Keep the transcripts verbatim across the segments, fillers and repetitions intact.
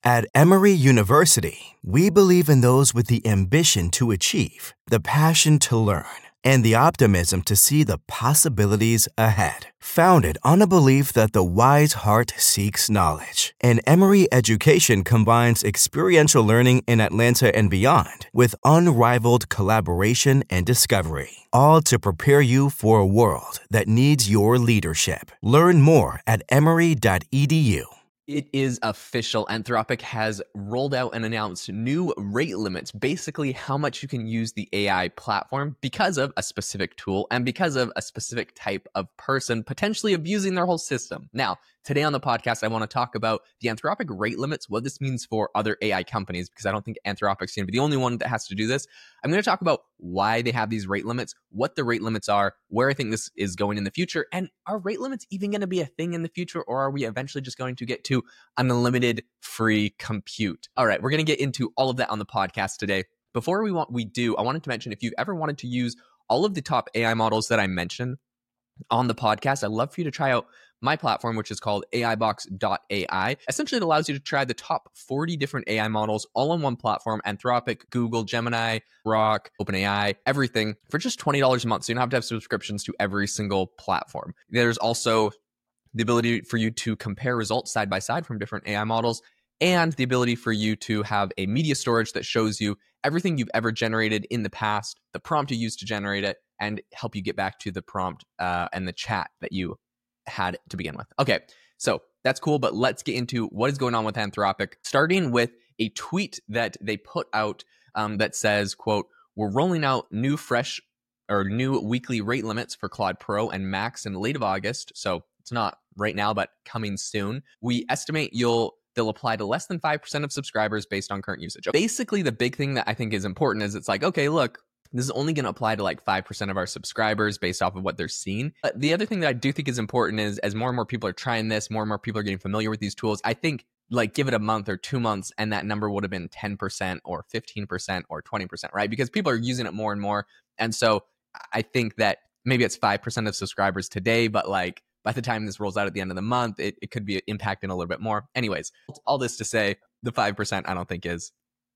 At Emory University, we believe in those with the ambition to achieve, the passion to learn, and the optimism to see the possibilities ahead. Founded on a belief that the wise heart seeks knowledge, and Emory education combines experiential learning in Atlanta and beyond with unrivaled collaboration and discovery, all to prepare you for a world that needs your leadership. Learn more at emory dot e d u. It is official. Anthropic has rolled out and announced new rate limits, basically how much you can use the A I platform because of a specific tool and because of a specific type of person potentially abusing their whole system. Now, today on the podcast, I want to talk about the Anthropic rate limits, what this means for other A I companies, because I don't think Anthropic's going to be the only one that has to do this. I'm going to talk about why they have these rate limits, what the rate limits are, where I think this is going in the future, and are rate limits even going to be a thing in the future, or are we eventually just going to get to unlimited free compute? All right, we're going to get into all of that on the podcast today. Before we want we do, I wanted to mention, if you've ever wanted to use all of the top A I models that I mentioned on the podcast, I'd love for you to try out my platform, which is called A I box dot A I. Essentially, it allows you to try the top forty different A I models all on one platform: Anthropic, Google, Gemini, Grok, OpenAI, everything for just twenty dollars a month. So you don't have to have subscriptions to every single platform. There's also the ability for you to compare results side by side from different A I models, and the ability for you to have a media storage that shows you everything you've ever generated in the past, the prompt you used to generate it, and help you get back to the prompt uh, and the chat that you had to begin with. Okay, so that's cool, but let's get into what is going on with Anthropic, starting with a tweet that they put out um, that says, quote, "We're rolling out new fresh or new weekly rate limits for Claude Pro and Max in late of August." So it's not right now, but coming soon. "We estimate you'll they'll apply to less than five percent of subscribers based on current usage." Basically, the big thing that I think is important is it's like, okay, look, this is only going to apply to like five percent of our subscribers based off of what they're seeing. But the other thing that I do think is important is as more and more people are trying this, more and more people are getting familiar with these tools, I think like give it a month or two months and that number would have been ten percent or fifteen percent or twenty percent, right? Because people are using it more and more. And so I think that maybe it's five percent of subscribers today, but like by the time this rolls out at the end of the month, it, it could be impacting a little bit more. Anyways, all this to say, the five percent I don't think is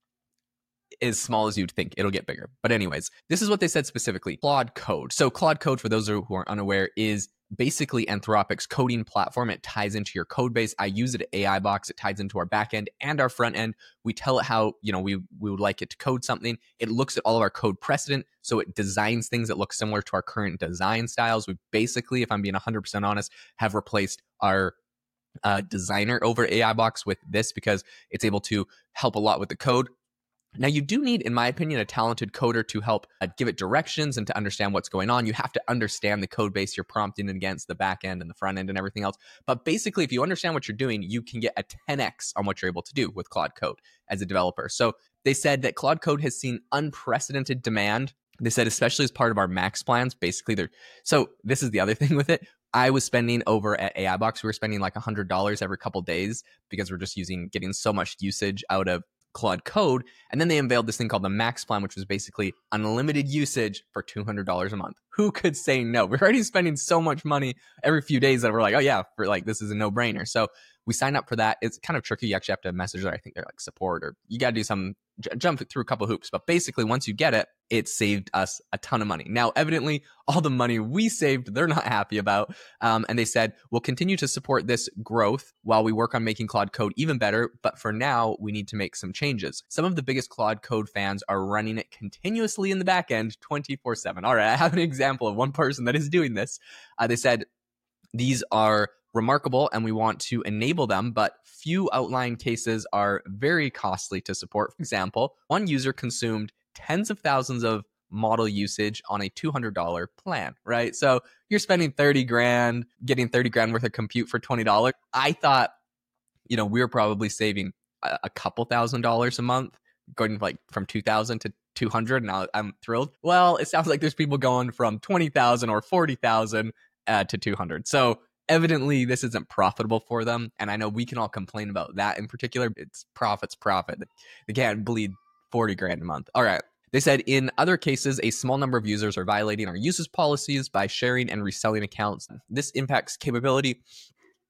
as small as you'd think. It'll get bigger. But anyways, this is what they said specifically. Claude Code. So Claude Code, for those who are unaware, is basically Anthropic's coding platform. It ties into your code base. I use it at A I Box. It ties into our back end and our front end. We tell it how, you know, we, we would like it to code something. It looks at all of our code precedent. So it designs things that look similar to our current design styles. We basically, if I'm being one hundred percent honest, have replaced our uh, designer over A I Box with this because it's able to help a lot with the code. Now, you do need, in my opinion, a talented coder to help uh, give it directions and to understand what's going on. You have to understand the code base you're prompting against, the back end and the front end and everything else. But basically, if you understand what you're doing, you can get a ten x on what you're able to do with Claude Code as a developer. So they said that Claude Code has seen unprecedented demand. They said, especially as part of our Max plans, basically they're, so this is the other thing with it. I was spending over at A I Box, we were spending like one hundred dollars every couple days because we're just using, getting so much usage out of Claude Code. And then they unveiled this thing called the Max plan, which was basically unlimited usage for two hundred dollars a month. Who could say no? We're already spending so much money every few days that we're like, oh yeah, for like, this is a no brainer. So we signed up for that. It's kind of tricky. You actually have to message there. I think they're like support, or you got to do some j- jump through a couple hoops. But basically, once you get it, it saved us a ton of money. Now, evidently, all the money we saved, they're not happy about. Um, and they said, we'll continue to support this growth while we work on making Claude Code even better. But for now, we need to make some changes. Some of the biggest Claude Code fans are running it continuously in the back end twenty-four seven. All right, I have an example of one person that is doing this. Uh, they said, these are remarkable and we want to enable them, but few outlying cases are very costly to support. For example, one user consumed tens of thousands of model usage on a two hundred dollars plan, right? So you're spending thirty grand, getting thirty grand worth of compute for twenty dollars. I thought, you know, we were probably saving a, a couple thousand dollars a month, going like from two thousand to two hundred. Now I'm thrilled. Well, it sounds like there's people going from twenty thousand or forty thousand uh, to two hundred. So evidently this isn't profitable for them. And I know we can all complain about that in particular. It's profit's profit. They can't bleed forty grand a month. All right. They said in other cases, a small number of users are violating our usage policies by sharing and reselling accounts. This impacts capability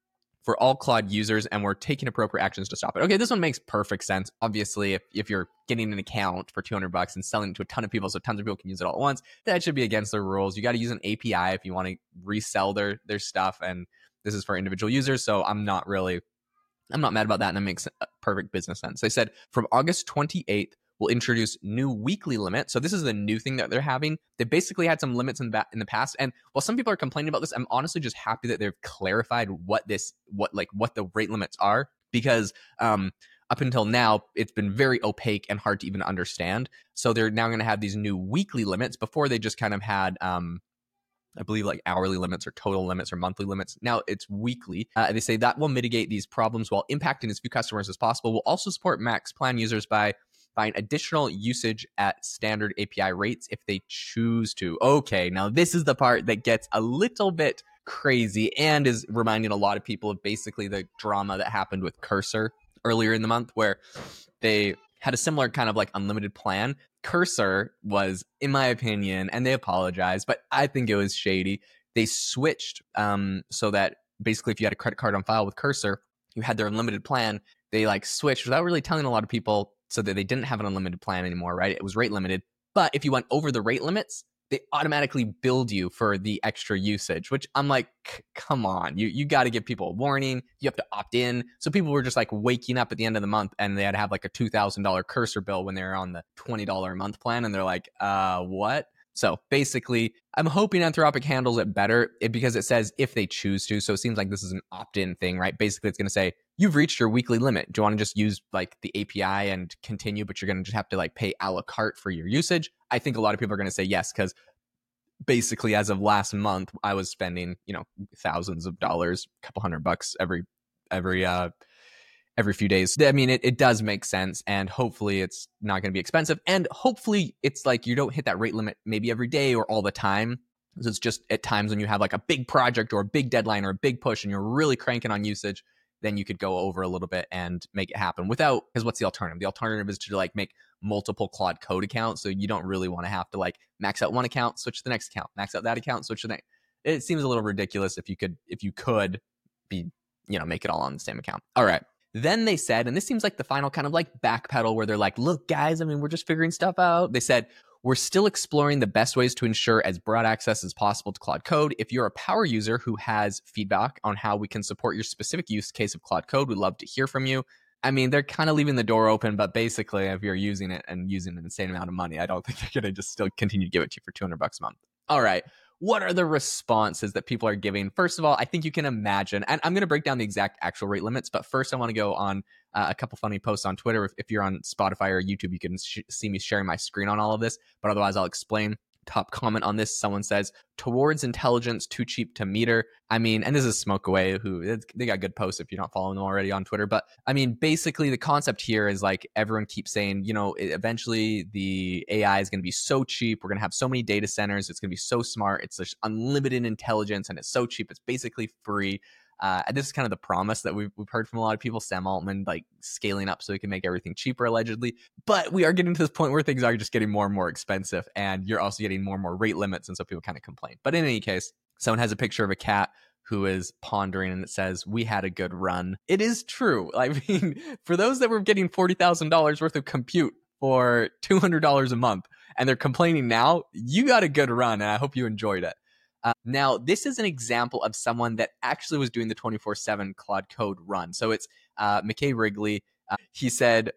for all Claude users, and we're taking appropriate actions to stop it. Okay, this one makes perfect sense. Obviously, if, if you're getting an account for two hundred bucks and selling it to a ton of people so tons of people can use it all at once, that should be against their rules. You got to use an A P I if you want to resell their their stuff, and this is for individual users, so I'm not really, I'm not mad about that, and it makes perfect business sense. They said from August twenty-eighth, we'll introduce new weekly limits. So this is the new thing that they're having. They basically had some limits in that in the past. And while some people are complaining about this, I'm honestly just happy that they've clarified what this, what like what the rate limits are, because um, up until now, it's been very opaque and hard to even understand. So they're now going to have these new weekly limits. Before they just kind of had, um, I believe, like hourly limits or total limits or monthly limits. Now it's weekly. Uh, they say that will mitigate these problems while impacting as few customers as possible. We'll also support Max Plan users by buying additional usage at standard A P I rates if they choose to. Okay, now this is the part that gets a little bit crazy and is reminding a lot of people of basically the drama that happened with Cursor earlier in the month, where they had a similar kind of like unlimited plan. Cursor was, in my opinion, and they apologized, but I think it was shady. They switched um, so that basically if you had a credit card on file with Cursor, you had their unlimited plan. They like switched without really telling a lot of people, so that they didn't have an unlimited plan anymore, right? It was rate limited. But if you went over the rate limits, they automatically build you for the extra usage, which I'm like, come on, you you got to give people a warning. You have to opt in. So people were just like waking up at the end of the month and they had to have like a two thousand dollars Cursor bill when they were on the twenty dollars a month plan. And they're like, uh, what? So basically, I'm hoping Anthropic handles it better because it says if they choose to. So it seems like this is an opt-in thing, right? Basically, it's going to say, you've reached your weekly limit. Do you want to just use like the A P I and continue, but you're going to just have to like pay a la carte for your usage? I think a lot of people are going to say yes, because basically as of last month, I was spending, you know, thousands of dollars, a couple hundred bucks every, every, uh, every few days. I mean, it, it does make sense, and hopefully it's not going to be expensive. And hopefully it's like you don't hit that rate limit maybe every day or all the time. So it's just at times when you have like a big project or a big deadline or a big push and you're really cranking on usage, then you could go over a little bit and make it happen without, because what's the alternative? The alternative is to like make multiple Claude Code accounts. So you don't really want to have to like max out one account, switch to the next account, max out that account, switch to the next. It seems a little ridiculous if you could, if you could be, you know, make it all on the same account. All right. Then they said, and this seems like the final kind of like backpedal where they're like, look, guys, I mean, we're just figuring stuff out. They said, we're still exploring the best ways to ensure as broad access as possible to Claude Code. If you're a power user who has feedback on how we can support your specific use case of Claude Code, we'd love to hear from you. I mean, they're kind of leaving the door open, but basically, if you're using it and using an insane amount of money, I don't think they're going to just still continue to give it to you for two hundred bucks a month. All right. What are the responses that people are giving? First of all, I think you can imagine, and I'm going to break down the exact actual rate limits, but first I want to go on uh, a couple funny posts on Twitter. If, if you're on Spotify or YouTube, you can sh- see me sharing my screen on all of this, but otherwise I'll explain. Top comment on this, someone says, towards intelligence, too cheap to meter. I mean, and this is Smoke Away, who they got good posts if you're not following them already on Twitter. But I mean, basically the concept here is like everyone keeps saying, you know, eventually the A I is going to be so cheap. We're going to have so many data centers. It's going to be so smart. It's just unlimited intelligence and it's so cheap. It's basically free. Uh, and this is kind of the promise that we've, we've heard from a lot of people. Sam Altman like scaling up so he can make everything cheaper, allegedly. But we are getting to this point where things are just getting more and more expensive, and you're also getting more and more rate limits, and so people kind of complain. But in any case, someone has a picture of a cat who is pondering, and it says, "We had a good run." It is true. I mean, for those that were getting forty thousand dollars worth of compute for two hundred dollars a month, and they're complaining now, you got a good run, and I hope you enjoyed it. Uh, now, this is an example of someone that actually was doing the twenty-four seven Claude Code run. So it's uh, McKay Wrigley. Uh, he said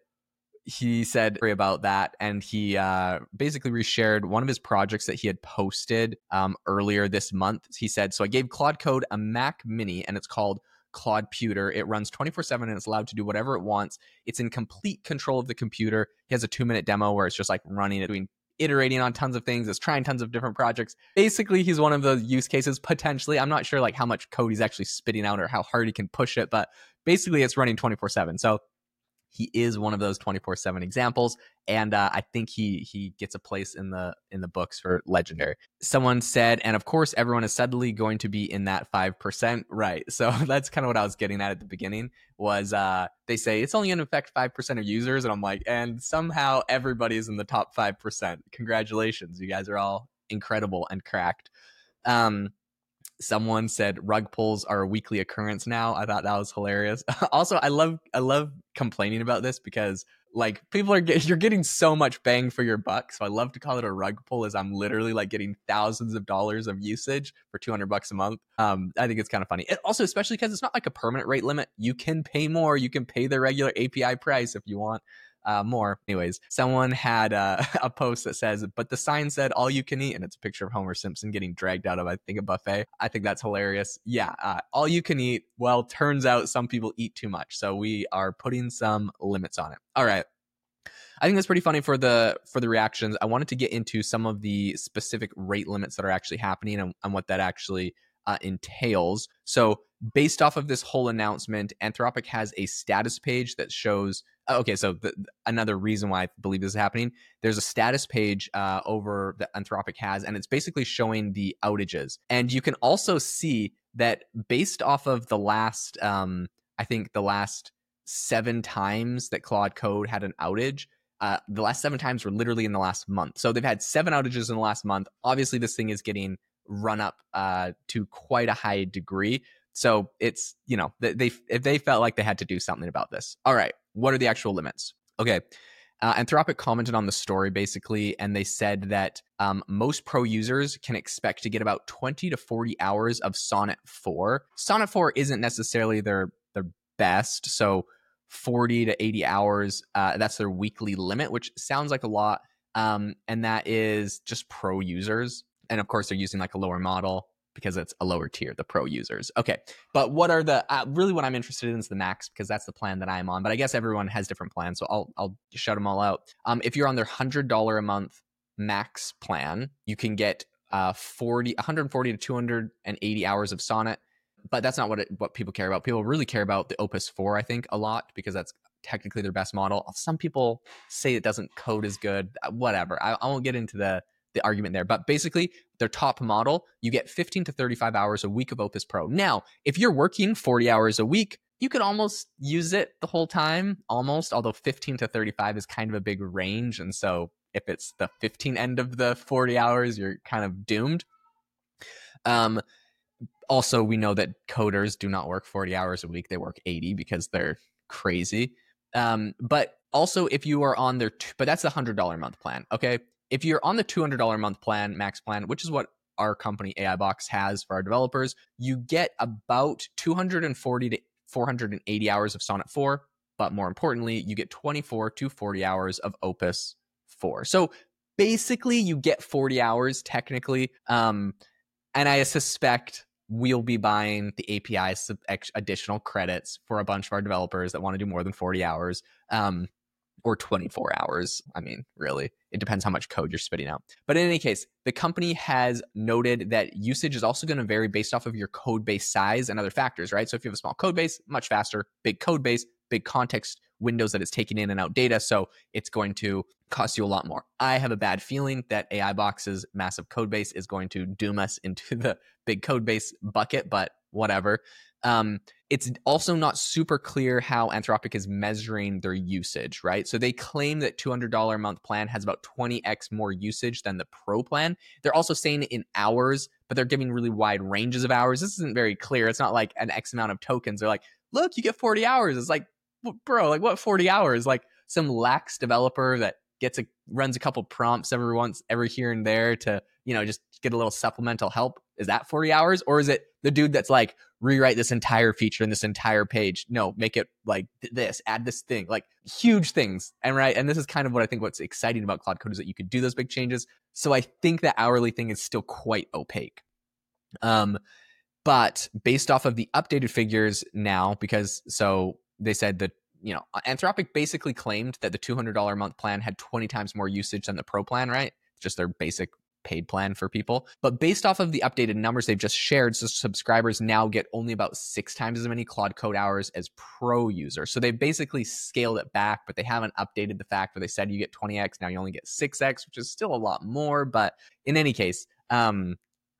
he said about that, and he uh, basically reshared one of his projects that he had posted um, earlier this month. He said, so I gave Claude Code a Mac Mini, and it's called Claude Pewter. It runs twenty-four seven and it's allowed to do whatever it wants. It's in complete control of the computer. He has a two-minute demo where it's just like running it, doing iterating on tons of things, is trying tons of different projects. Basically, he's one of the use cases, potentially. I'm not sure like how much code he's actually spitting out or how hard he can push it, but basically it's running twenty-four seven. So he is one of those twenty-four seven examples, and uh, I think he he gets a place in the in the books for legendary. Someone said, and of course, everyone is suddenly going to be in that five percent, right? So that's kind of what I was getting at at the beginning. Was uh, they say it's only going to affect five percent of users, and I'm like, and somehow everybody is in the top five percent. Congratulations, you guys are all incredible and cracked. Um, Someone said rug pulls are a weekly occurrence now. I thought that was hilarious. Also, I love I love complaining about this because like people are get, you're getting so much bang for your buck. So I love to call it a rug pull, as I'm literally like getting thousands of dollars of usage for two hundred bucks a month. Um, I think it's kind of funny. It also, especially because it's not like a permanent rate limit. You can pay more. You can pay the regular A P I price if you want. Uh, more. Anyways, someone had uh, a post that says, but the sign said all you can eat, and it's a picture of Homer Simpson getting dragged out of, I think, a buffet. I think that's hilarious. Yeah, uh, all you can eat. Well, turns out some people eat too much, so we are putting some limits on it. All right. I think that's pretty funny for the for the reactions. I wanted to get into some of the specific rate limits that are actually happening and, and what that actually uh, entails. So based off of this whole announcement, Anthropic has a status page that shows, okay, so the, another reason why I believe this is happening, there's a status page uh, over that Anthropic has, and it's basically showing the outages. And you can also see that based off of the last, um, I think the last seven times that Claude Code had an outage, uh, the last seven times were literally in the last month. So they've had seven outages in the last month. Obviously, this thing is getting run up uh, to quite a high degree. So it's, you know, they if they felt like they had to do something about this. All right, what are the actual limits? Okay, uh, Anthropic commented on the story basically, and they said that um, most pro users can expect to get about twenty to forty hours of Sonnet four. Sonnet four isn't necessarily their their best, so forty to eighty hours, uh, that's their weekly limit, which sounds like a lot, um, and that is just pro users. And of course, they're using like a lower model because it's a lower tier, the pro users. Okay, but what are the, uh, really what I'm interested in is the max, because that's the plan that I'm on. But I guess everyone has different plans, so I'll I'll shout them all out. Um, if you're on their one hundred dollars a month max plan, you can get uh, forty, one hundred forty to two hundred eighty hours of Sonnet. But that's not what it, what people care about. People really care about the Opus four, I think, a lot, because that's technically their best model. Some people say it doesn't code as good. Whatever. I, I won't get into the the argument there. But basically, their top model, you get fifteen to thirty-five hours a week of Opus Pro. Now, if you're working forty hours a week, you could almost use it the whole time, almost, although fifteen to thirty-five is kind of a big range. And so if it's the fifteen end of the forty hours, you're kind of doomed. Um, also, we know that coders do not work forty hours a week. They work eighty because they're crazy. Um, but also, if you are on their, t- but that's the one hundred dollars a month plan, okay? If you're on the two hundred dollars a month plan, max plan, which is what our company A I Box has for our developers, you get about two hundred forty to four hundred eighty hours of Sonnet four, but more importantly, you get twenty-four to forty hours of Opus four. So basically, you get forty hours technically, um, and I suspect we'll be buying the A P I sub- additional credits for a bunch of our developers that want to do more than forty hours. Um, or twenty-four hours. I mean, really, it depends how much code you're spitting out. But in any case, the company has noted that usage is also going to vary based off of your code base size and other factors, right? So if you have a small code base, much faster, big code base, big context windows that it's taking in and out data. So it's going to cost you a lot more. I have a bad feeling that A I Box's massive code base is going to doom us into the big code base bucket, but whatever. Um, it's also not super clear how Anthropic is measuring their usage, right? So they claim that two hundred dollars a month plan has about twenty x more usage than the Pro plan. They're also saying it in hours, but they're giving really wide ranges of hours. This isn't very clear. It's not like an X amount of tokens. They're like, look, you get forty hours. It's like, bro, like what forty hours? Like some lax developer that gets a runs a couple prompts every once, every here and there to, you know, just get a little supplemental help. Is that forty hours? Or is it the dude that's like, rewrite this entire feature in this entire page? No, make it like this, add this thing, like huge things. And right. And this is kind of what I think what's exciting about Claude Code is that you could do those big changes. So I think that hourly thing is still quite opaque. Um, but based off of the updated figures now, because so they said that, you know, Anthropic basically claimed that the two hundred dollars a month plan had twenty times more usage than the Pro plan, right? Just their basic paid plan for people. But based off of the updated numbers they've just shared, so subscribers now get only about six times as many Claude Code hours as Pro users. So they've basically scaled it back, but they haven't updated the fact where they said you get twenty x, now you only get six x, which is still a lot more. But in any case, um,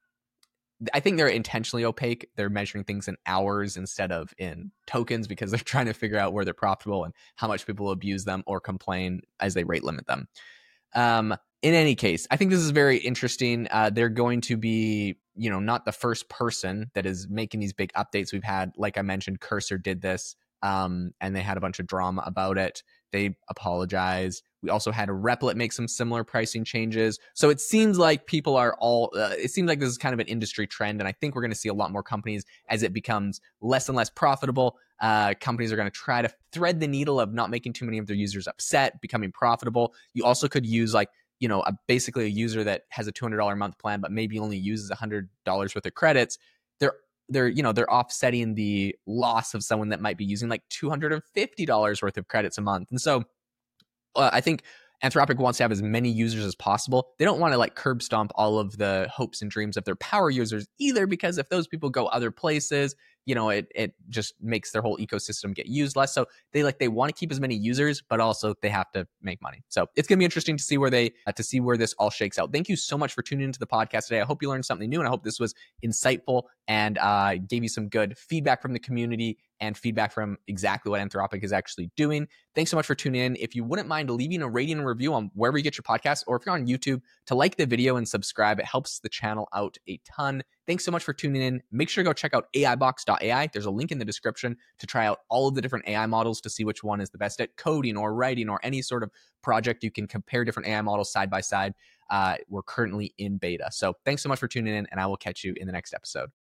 I think they're intentionally opaque. They're measuring things in hours instead of in tokens because they're trying to figure out where they're profitable and how much people abuse them or complain as they rate limit them. Um, in any case, I think this is very interesting. Uh, they're going to be you know, not the first person that is making these big updates. We've had, like I mentioned, Cursor did this, um, and they had a bunch of drama about it. They apologized. We also had a Replit make some similar pricing changes. So it seems like people are all, uh, it seems like this is kind of an industry trend. And I think we're going to see a lot more companies as it becomes less and less profitable. Uh, companies are going to try to thread the needle of not making too many of their users upset, becoming profitable. You also could use like, you know, a, basically a user that has a two hundred dollars a month plan, but maybe only uses one hundred dollars worth of credits. They're they're, you know, they're offsetting the loss of someone that might be using like two hundred fifty dollars worth of credits a month. And so uh, I think Anthropic wants to have as many users as possible. They don't want to like curb stomp all of the hopes and dreams of their power users either, because if those people go other places, you know, it it just makes their whole ecosystem get used less. So they like they want to keep as many users, but also they have to make money. So it's gonna be interesting to see where they uh, to see where this all shakes out. Thank you so much for tuning into the podcast today. I hope you learned something new, and I hope this was insightful and uh, gave you some good feedback from the community and feedback from exactly what Anthropic is actually doing. Thanks so much for tuning in. If you wouldn't mind leaving a rating and review on wherever you get your podcasts, or if you're on YouTube, to like the video and subscribe, it helps the channel out a ton. Thanks so much for tuning in. Make sure to go check out A I box dot A I. There's a link in the description to try out all of the different A I models to see which one is the best at coding or writing or any sort of project. You can compare different A I models side by side. Uh, we're currently in beta. So thanks so much for tuning in, and I will catch you in the next episode.